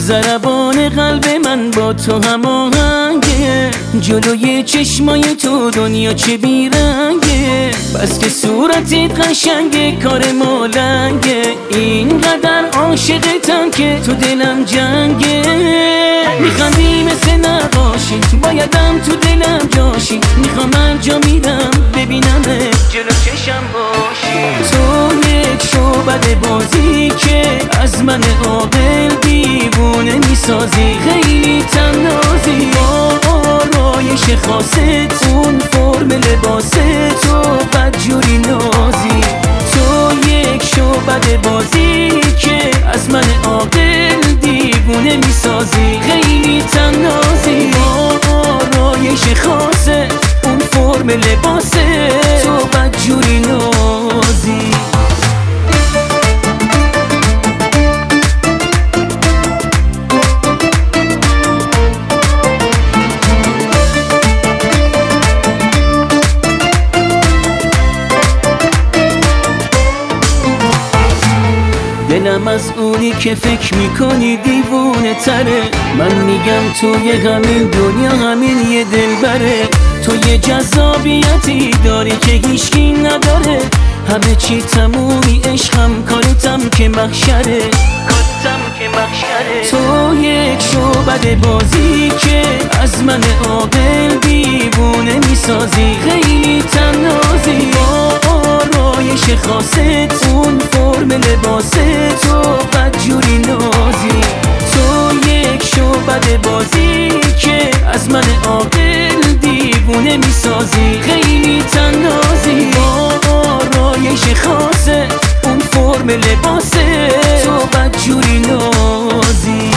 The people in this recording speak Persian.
ضربان قلب من با تو هماهنگه، جلوی چشمای تو دنیا چه بیرنگه. بس که صورتت قشنگه کار مالنگه، اینقدر عاشقتم که تو دلم جنگه. میخندی مثل نقاشی، بایدم تو دلم جاشی، میخوام هر جا میرم ببینم جلو چشم باشی. تو یک شعبده بازی که از من عاقل دیوونه میسازی، خیلی تنازی با آرایش خاصت، اون فرم لباست تو بدجوری نازی. تو یک شعبده بازی که از من عاقل دیوونه میسازی، خیلی تنازی با آرایش خاصت، اون فرم لباست تو بدجوری نازی. دلم از اونی که فکر میکنی دیوونه تره، من میگم توی همین دنیا همین یه دلبره. تو یه جذابیتی داری که هیچکی نداره، همه چی تمومی عشقم کارتم که محشره. تو یک شعبده بازی که از من عاقل دیوونه میسازی، خیلی تنازی با آرایش خاصت، اون فرم لباست تو بدجوری نازی. تو یک شعبده بازی که از من عاقل دیوونه میسازی، خیلی تنازی با آرایش خاصت، اون فرم لباست تو بدجوری نازی.